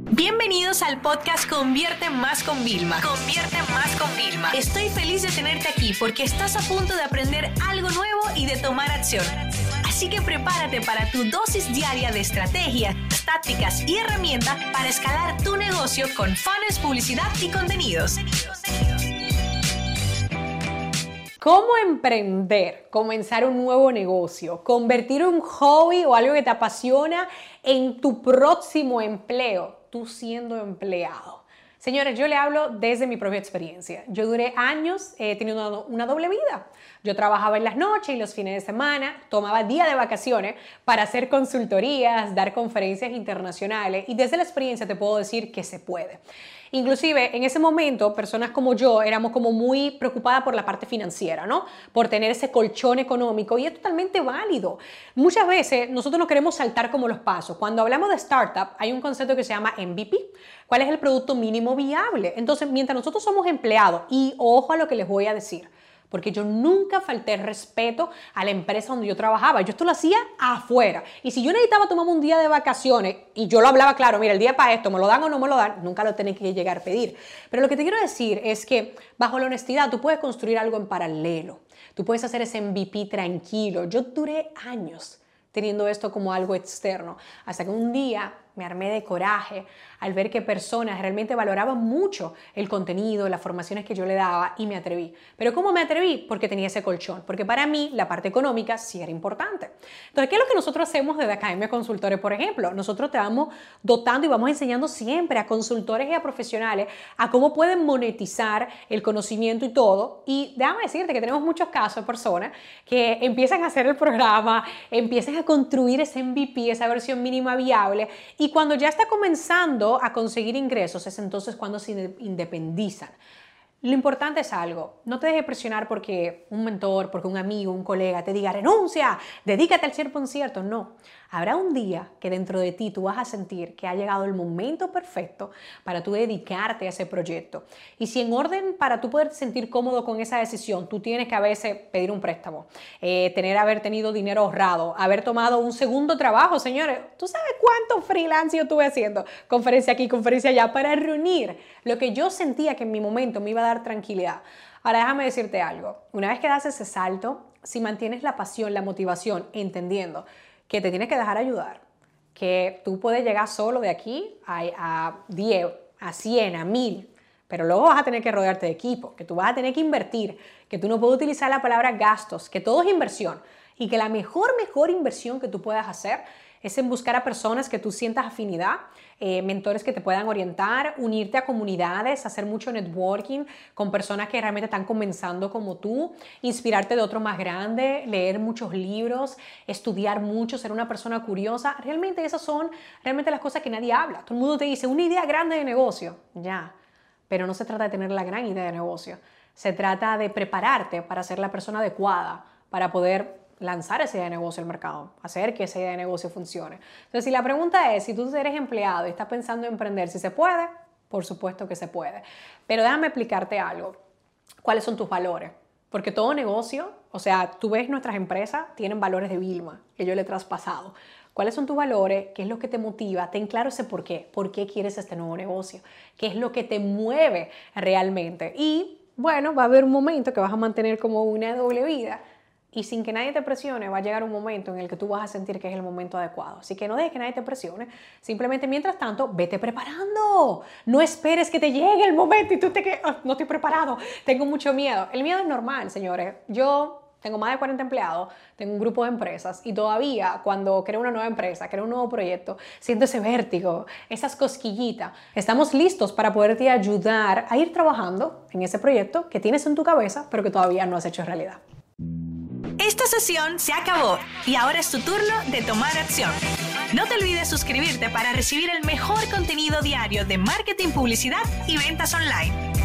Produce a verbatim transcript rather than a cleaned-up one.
Bienvenidos al podcast Convierte Más con Vilma. Convierte Más con Vilma. Estoy feliz de tenerte aquí porque estás a punto de aprender algo nuevo y de tomar acción. Así que prepárate para tu dosis diaria de estrategias, tácticas y herramientas para escalar tu negocio con funnels, publicidad y contenidos. ¿Cómo emprender, comenzar un nuevo negocio, convertir un hobby o algo que te apasiona en tu próximo empleo, tú siendo empleado? Señores, yo le hablo desde mi propia experiencia. Yo duré años eh, teniendo una, una doble vida. Yo trabajaba en las noches y los fines de semana, tomaba días de vacaciones para hacer consultorías, dar conferencias internacionales y desde la experiencia te puedo decir que se puede. Inclusive en ese momento personas como yo éramos como muy preocupadas por la parte financiera, ¿no? Por tener ese colchón económico y es totalmente válido. Muchas veces nosotros no queremos saltar como los pasos. Cuando hablamos de startup hay un concepto que se llama M V P. ¿Cuál es el producto mínimo viable? Entonces, mientras nosotros somos empleados, y ojo a lo que les voy a decir, porque yo nunca falté el respeto a la empresa donde yo trabajaba. Yo esto lo hacía afuera. Y si yo necesitaba tomarme un día de vacaciones y yo lo hablaba claro, mira, el día para esto, ¿me lo dan o no me lo dan? Nunca lo tenés que llegar a pedir. Pero lo que te quiero decir es que bajo la honestidad tú puedes construir algo en paralelo. Tú puedes hacer ese M V P tranquilo. Yo duré años teniendo esto como algo externo, hasta que un día me armé de coraje al ver que personas realmente valoraban mucho el contenido, las formaciones que yo le daba y me atreví. ¿Pero cómo me atreví? Porque tenía ese colchón, porque para mí la parte económica sí era importante. Entonces, ¿qué es lo que nosotros hacemos desde Academia Consultores, por ejemplo? Nosotros te vamos dotando y vamos enseñando siempre a consultores y a profesionales a cómo pueden monetizar el conocimiento y todo. Y déjame decirte que tenemos muchos casos de personas que empiezan a hacer el programa, empiezan a construir ese M V P, esa versión mínima viable, y cuando ya está comenzando a conseguir ingresos, es entonces cuando se independizan. Lo importante es algo, no te dejes presionar porque un mentor, porque un amigo, un colega te diga renuncia, dedícate al cien por ciento. No, habrá un día que dentro de ti tú vas a sentir que ha llegado el momento perfecto para tú dedicarte a ese proyecto. Y si en orden para tú poder sentir cómodo con esa decisión, tú tienes que a veces pedir un préstamo, eh, tener, haber tenido dinero ahorrado, haber tomado un segundo trabajo, señores. ¿Tú sabes cuánto freelance yo estuve haciendo? Conferencia aquí, conferencia allá, para reunir lo que yo sentía que en mi momento me iba a dar tranquilidad. Ahora déjame decirte algo, una vez que das ese salto, si mantienes la pasión, la motivación, entendiendo que te tienes que dejar ayudar, que tú puedes llegar solo de aquí a, a diez, a cien, a mil, pero luego vas a tener que rodearte de equipo, que tú vas a tener que invertir, que tú no puedes utilizar la palabra gastos, que todo es inversión y que la mejor, mejor inversión que tú puedas hacer es en buscar a personas que tú sientas afinidad, eh, mentores que te puedan orientar, unirte a comunidades, hacer mucho networking con personas que realmente están comenzando como tú, inspirarte de otro más grande, leer muchos libros, estudiar mucho, ser una persona curiosa. Realmente esas son realmente las cosas que nadie habla. Todo el mundo te dice una idea grande de negocio, ya, pero no se trata de tener la gran idea de negocio. Se trata de prepararte para ser la persona adecuada, para poder lanzar esa idea de negocio al mercado, hacer que esa idea de negocio funcione. Entonces, si la pregunta es, si tú eres empleado y estás pensando en emprender, si se puede, por supuesto que se puede. Pero déjame explicarte algo. ¿Cuáles son tus valores? Porque todo negocio, o sea, tú ves nuestras empresas, tienen valores de Vilma, que yo le he traspasado. ¿Cuáles son tus valores? ¿Qué es lo que te motiva? Ten claro ese por qué. ¿Por qué quieres este nuevo negocio? ¿Qué es lo que te mueve realmente? Y, bueno, va a haber un momento que vas a mantener como una doble vida. Y sin que nadie te presione, va a llegar un momento en el que tú vas a sentir que es el momento adecuado. Así que no dejes que nadie te presione. Simplemente, mientras tanto, vete preparando. No esperes que te llegue el momento y tú te quedes, oh, no estoy preparado, tengo mucho miedo. El miedo es normal, señores. Yo tengo más de cuarenta empleados, tengo un grupo de empresas y todavía cuando creo una nueva empresa, creo un nuevo proyecto, siento ese vértigo, esas cosquillitas. Estamos listos para poderte ayudar a ir trabajando en ese proyecto que tienes en tu cabeza, pero que todavía no has hecho realidad. Esta sesión se acabó y ahora es tu turno de tomar acción. No te olvides suscribirte para recibir el mejor contenido diario de marketing, publicidad y ventas online.